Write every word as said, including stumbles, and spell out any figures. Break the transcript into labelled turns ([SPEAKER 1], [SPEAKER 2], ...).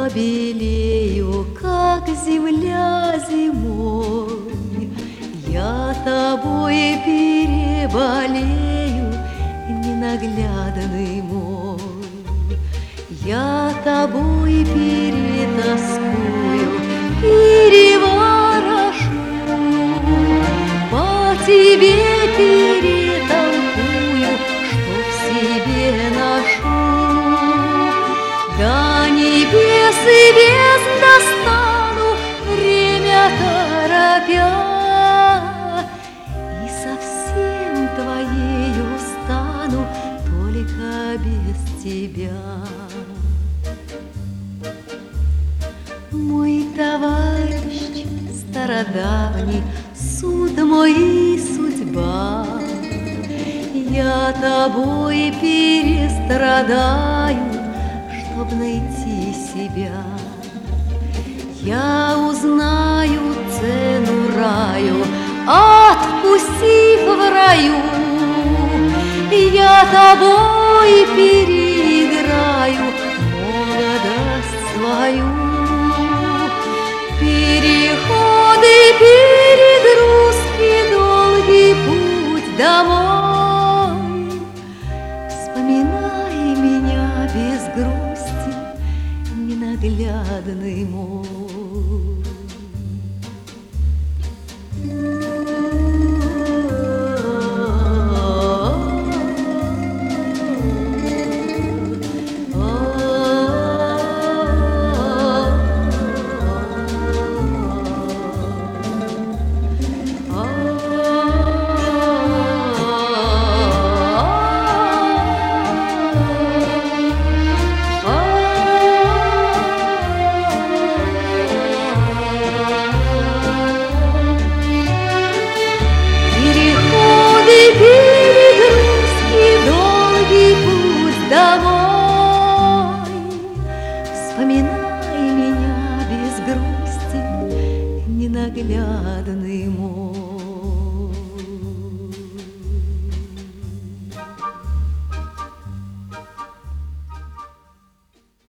[SPEAKER 1] белею, как земля зимой. Я тобой переболею, ненаглядный мой. Я тобой перетаскую, переворошу, по тебе перетолкую, что в себе ношу. До небес и бездн достану, время торопя, и совсем твоею стану, только без тебя. Мой товарищ стародавний, суд мой и судьба, я тобой перестрадаю, чтоб найти себя. Я узнаю цену раю, отпустив в раю. Я тобой переиграю молодость свою. Переходы, перегрузки, долгий путь домой. Вспоминай меня без грусти, ненаглядный мой. Домой. Вспоминай меня без грусти, ненаглядный мой.